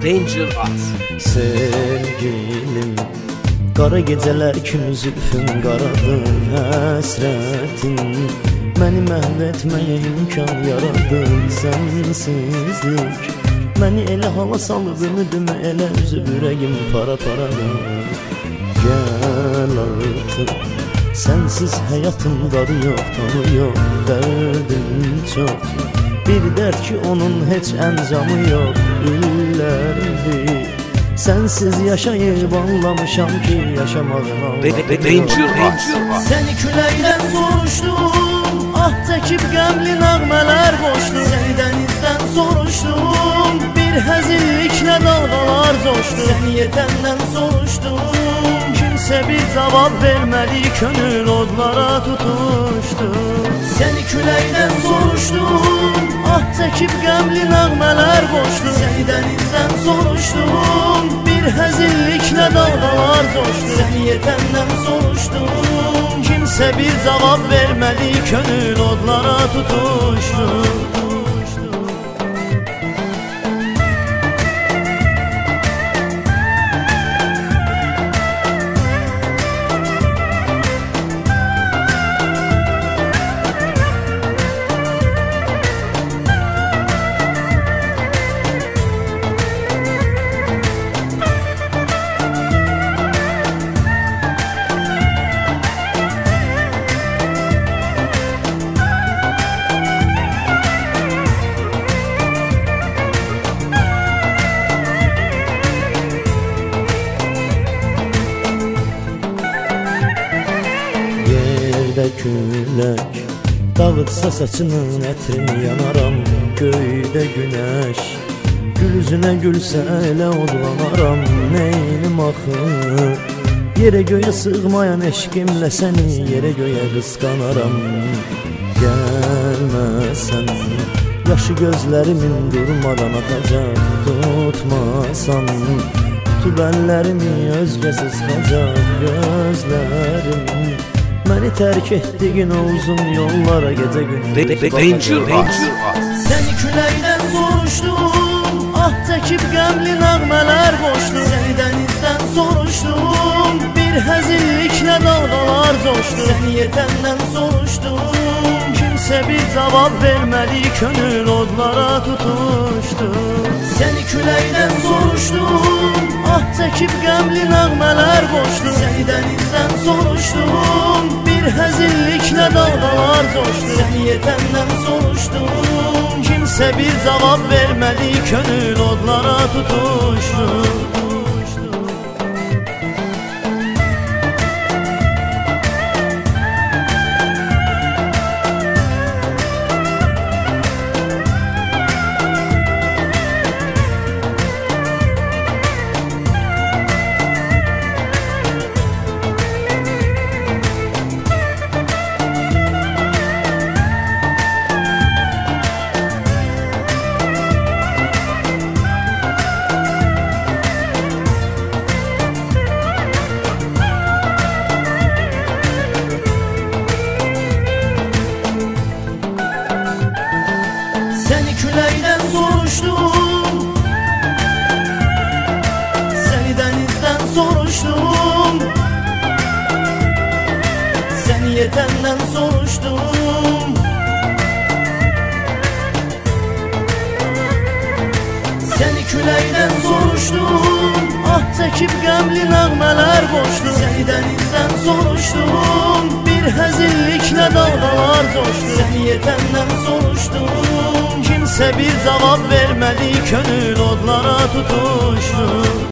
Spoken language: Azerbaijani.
Danger Arts. Sevgilim, qara gecələr kimi zülfün qaradır həsrətin, məni məhv etməyə imkan yaradın sənsizlik. Məni elə hala salırdın demə, elə üzüb ürəyim para-paradır. Gəl artıq, sənsiz həyatım dadı yox, tanı yox, dərdim çox. Bir dərd ki onun heç əncamı yox, illərdir sənsiz yaşayıb anlamışam ki yaşamağın Danger. Səni küləkdən soruşdum, ah çəkib qəmli nəğmələr qoşdum. Səni dənizdən soruşdum, bir həzilliklə dalğalar coşdu. Səni yetəndən soruşdum, kimsə bir cavab vermədi, könül odlara tutuşdu. Səni küləkdən soruşdum, ah çəkib qəmli nəğmələr qoşdum. Səni dənizdən soruşdum, bir həzilliklə dalğalar coşdu. Səni yetəndən soruşdum, kimsə bir cavab vermədi, könül odlara tutuşdu. Külək dağıtsa saçının ətrini yanaram, göydə günəş gül üzünə gülsə elə odlanaram. Neynim axı yerə göyə sığmayan eşqimlə səni yerə göyə qısqanaram. Gəlməsən yaşı gözlərimin durmadan axacaq, tutmasan tutub əllərimi özgəsiz sıxacaq gözlərim. Məni tərk etdiyin o uzun yollara gecə gündüz Danger. Səni küləkdən soruşdum, ah çəkib qəmli nəğmələr qoşdum. Səni dənizdən soruşdum, bir həzilliklə dalğalar coşdu. Səni yetəndən soruşdum, kimsə bir cavab vermədi, könül odlara tutuşdu. Səni küləkdən soruşdum, ah çəkib qəmli nəğmələr qoşdum. Səni dənizdən soruşdum, bir həzilliklə dalğalar coşdu. Səni yetəndən soruşdum, kimsə bir cavab vermədi, könül odlara tutuşdu. Səni küləkdən soruşdum, səni dənizdən soruşdum, səni yetəndən soruşdum. Səni küləkdən soruşdum, ah çəkib qəmli nəğmələr qoşdum. Səni dənizdən soruşdum, bir həzilliklə dalğalar coşdu. Səni yetəndən soruşdum, kimsə bir cavab vermədi, könül odlara tutuşdu.